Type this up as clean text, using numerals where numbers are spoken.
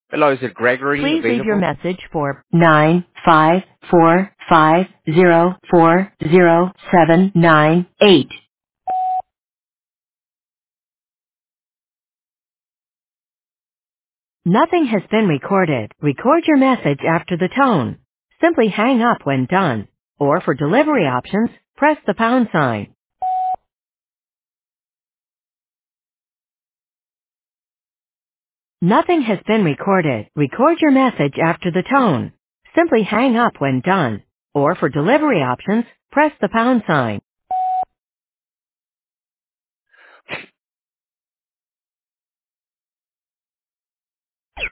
Hello, is it Gregory Please leave your available? message for 95450400798. Nothing has been recorded. Record your message after the tone. Simply hang up when done. Or for delivery options, press the pound sign. Nothing has been recorded. Record your message after the tone. Simply hang up when done. Or for delivery options, press the pound sign.